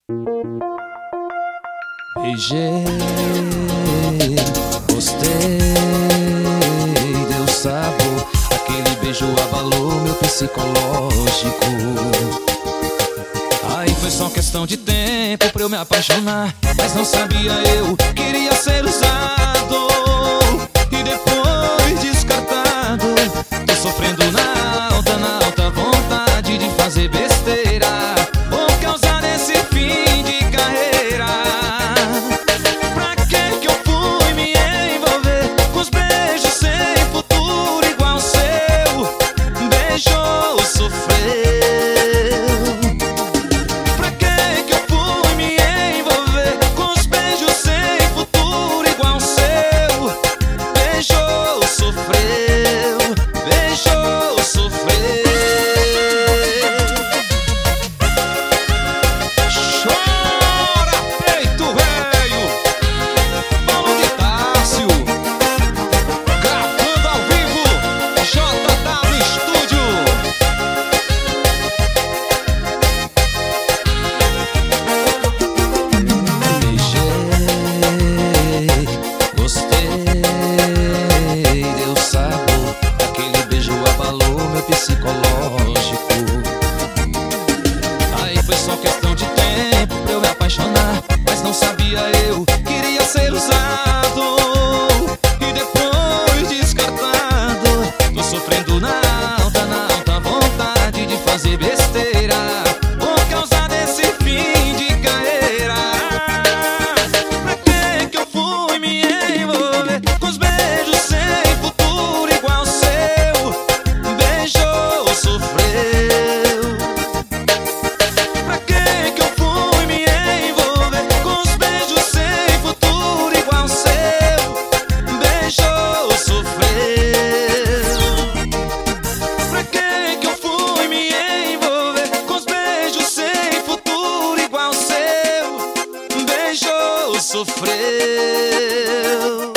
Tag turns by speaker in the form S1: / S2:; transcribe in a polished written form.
S1: Beijei, gostei, deu sabor. Aquele beijo abalou meu psicológico. Aí foi só questão de tempo pra eu me apaixonar, mas não sabia eu, queria ser usado e depois descartado. Tô sofrendo na alta vontade de fazer besteira por causa desse fim de carreira. Pra que eu fui me envolver com os beijos sem futuro igual o seu? Beijou, sofreu. Pra que eu fui me envolver com os beijos sem futuro igual o seu? Beijou, sofreu. Beijou, sofreu. Chora, peito velho. Paulo de Tássio, gravando ao vivo, JW Estúdio. Beijei, gostei, deu sabor. Aquele beijo abalou meu psicológico. Aí foi só questão de tempo pra eu me apaixonar, mas não sabia eu, queria ser usado e depois descartado. Tô sofrendo na alta vontade de fazer besteira por causa desse fim de carreira. Pra que eu fui me envolver com os beijos sem futuro igual o seu? Beijou, sofreu. Pra que eu fui me envolver com os beijos sem futuro igual o seu? Beijou, sofreu. Pra que eu fui me envolver com os beijos sem futuro igual o seu? Beijou, sofreu.